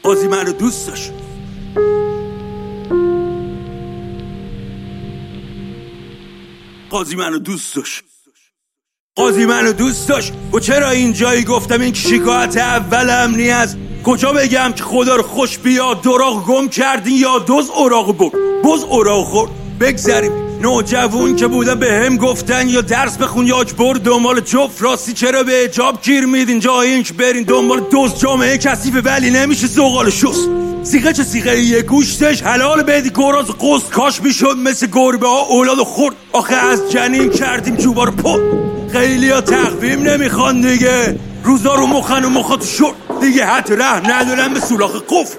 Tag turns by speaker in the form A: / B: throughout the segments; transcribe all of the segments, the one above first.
A: قاضی منو دوست داشت. قاضی منو دوست داشت. قاضی منو دوست داشت. و چرا اینجایی گفتم این شکایت اولم نیست. کجا بگم که خدا رو خوش بیاد دراغ گم کردین یا دوز اوراق برد بز اوراق خورد. بگذریم نوجوون که بودن به هم گفتن یا درس بخون یا اجبر دنبال جفت راستی چرا به اجاب گیر میدین جای این که برین دنبال دوز. جامعه کثیفه ولی نمیشه زغال شست. سیغه چه سیغه یه گوشتش حلال بدی گراز قصد کاش میشد مثل گربه ها اولاد خورد. آخه از جنین کردیم جوبا رو پل. خیلی ها تقویم نمیخوان دیگه روزا رو مخن و مخا تو شد دیگه حتی رحم ندارن به سولاخ قفل.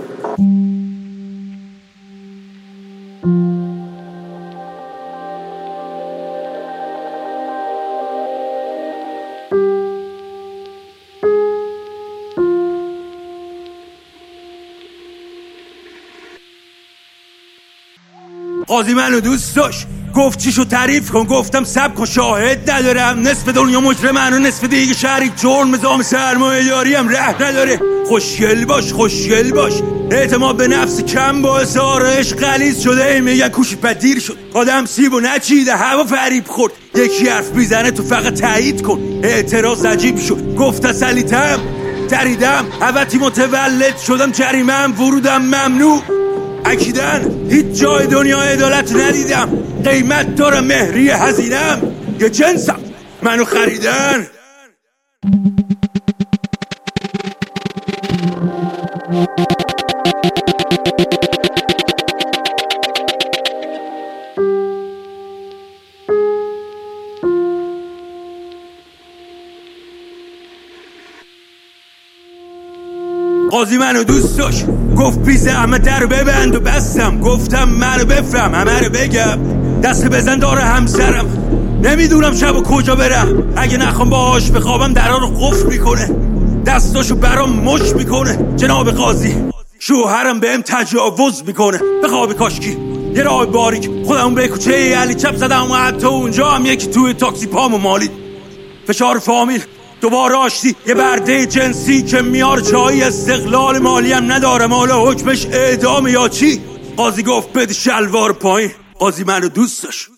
A: قاضی منو دوست داشت. گفت چیشو تعریف کن. گفتم سب کن شاهد ندارم. نصف دنیا مجرمن و نصف دیگه شریک جرم. نظام سرمایه داری هم ره نداره. خوشگل باش خوشگل باش. اعتماد به نفس کم باعث آرایش غلیظ شده. میگن کوشی پدیر شد. آدم سیبو نچیده هوا فریب خورد. یکی حرف میزنه تو فقط تایید کن. اعتراض عجیب شد. گفت تسلیتم دریدم حوتی متولد شدم. جریمم ورودم ممنوع. اکیدن هیچ جای دنیا عدالت ندیدم. قیمت دارم مهری هزینم. یه جنسم منو خریدن. قاضی منو دوست داشت. گفت بی زحمت در ببند و بستم. گفتم منو بفهم همه رو بگم. دست بزن داره همسرم. نمیدونم شب و کجا برم. اگه نخوام باهاش بخوابم درها رو قفل میکنه. دستاشو برام مش میکنه. جناب قاضی شوهرم بهم تجاوز میکنه. به خواب کاشکی یه راه باریک خودمون به کوچه علی چپ زدم و حتی اونجا هم یکی توی تاکسی پامو مالید. فشار فامیل دوباره آشتی یه برده جنسی که میار جایی. استقلال مالی هم ندارم. حالا حکمش اعدام یا چی؟ قاضی گفت بده شلوار پایین. قاضی منو دوست داشت.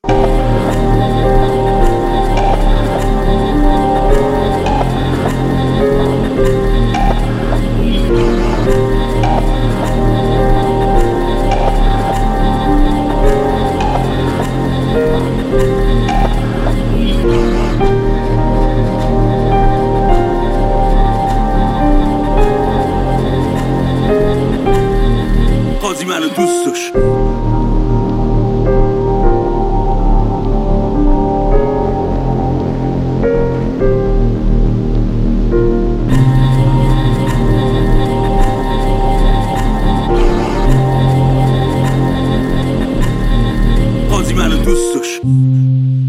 A: قاضی منو دوست داشت. قاضی منو دوست داشت.